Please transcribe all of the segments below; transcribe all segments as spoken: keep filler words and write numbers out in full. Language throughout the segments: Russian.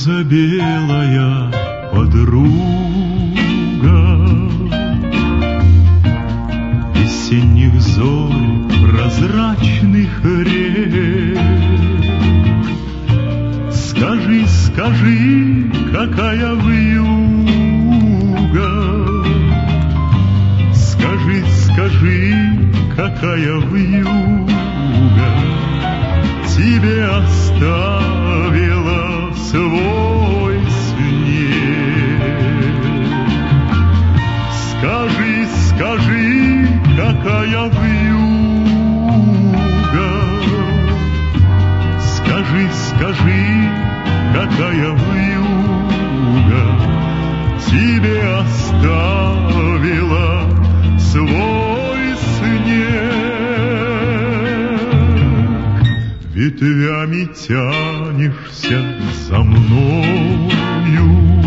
роза белая, подруга весенних зорь, прозрачных рек. Скажи, скажи, какая вьюга, скажи, скажи, какая вьюга тебе оставила свой снег. Скажи, скажи, какая вьюга, скажи, скажи, какая вьюга тебе оставила свой снег. Ветвями тянешься за мною,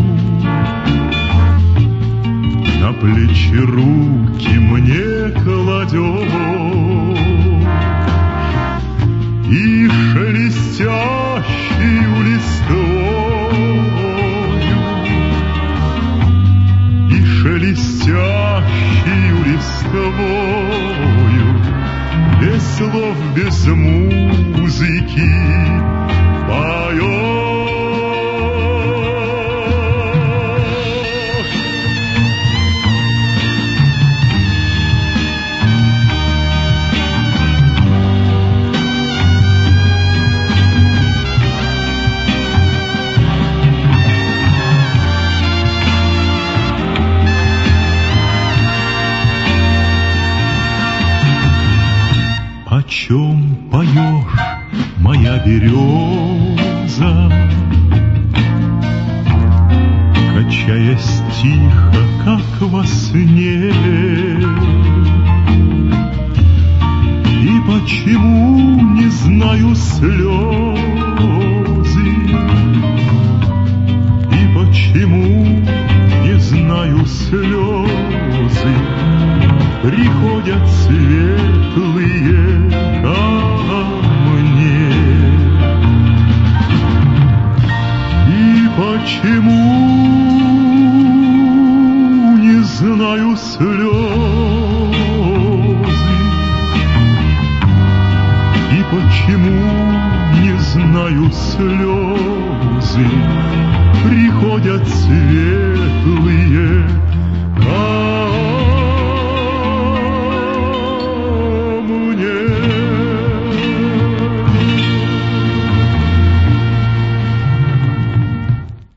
на плечи руки мне кладешь, и шелестящую листвою, и шелестящую листвою, без слов, без музыки поешь. О чем поешь, моя береза, качаясь тихо, как во сне? И почему не знаю слезы, и почему не знаю слезы приходят светлые ко мне? И почему не знаю слезы, и почему не знаю слезы приходят светлые